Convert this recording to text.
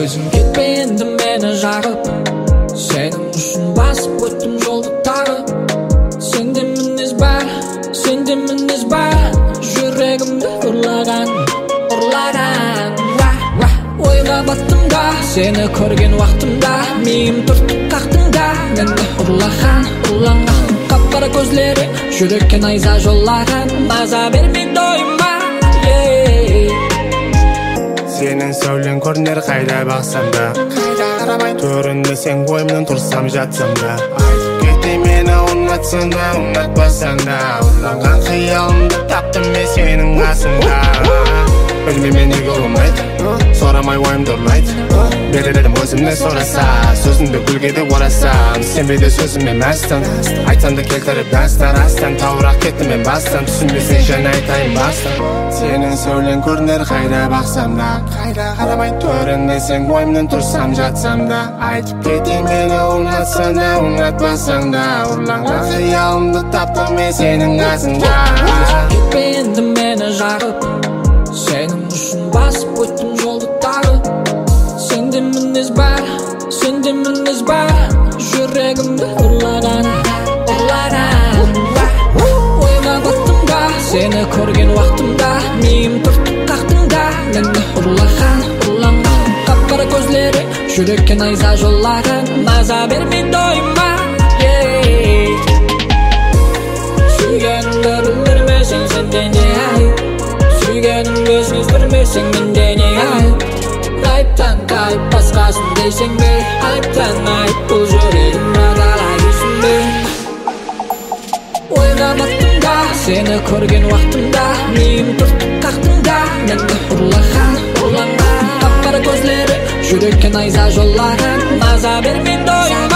өзің кетпе енді мені жағып, сенің үшін басып өттім жолды тағы. Сенде мінез бар, сенде мінез бар, жүрегімді ұрлаған. Ойға баттым да, сені көрген уақытымда, миым түртіп қақтың да, мені ұрланған. Қап-қара көзлері жүрекке найза жолаған, маза бермейді ойыма. Сенің сәулең көрінер қайда бақсам да, төрінде сен ойымнан тұрсам жатсам да. Айтып кете мені ұнатсаң да, ұнатпасаң да, ұрланған қиялымды таптым мен сенің қасыңда. Өзіме мен неге ұлмайды, сұрамай ойымды ұрлайды. Берер едім өзімнен сұраса, сөзіңді гүлге де орасам. Сенбейді сөзіме мәстан, айтсам да келтіріп дастан. Астан тауырақ кеттім мен бастан, түсінбесең және айтайын бастан. Сенің сәулең көрінер қайда бақсам да, қайда қарамай төрінде сен ойымнан тұрсам жатсам да. Айтып кете мені ұнатсаң да, ұнатпасаң да, ұрланған қиялымды таптым мен сенің қасыңда. Кетпе енді мені жағып, сенің үшін басып өттім жолды тағы. Сенде мінез бар, сенде мінез бар, жүрегімді ұрлаған. Ойға баттым да, сені көрген уақытымда, миым түртіп қақтың да, мені ұрлаған. Қап-қара көзлері жүрекке найза жолаған, маза бермейді ойыма. Сүйгенімді білдірмесең сенде не айып, сүйгенімді сездірмесең менде не айып. Айыптан тайып басқасын дейсің бе, айыптан айып бұл жүрегімді қалай дейсің бе. Ойға баттым да, сені көрген уақытымда, миым түртіп қақтың да, мені ұрлаған. Қап-қара көзлері жүрекке найза жолаған, маза бермейді ойыма.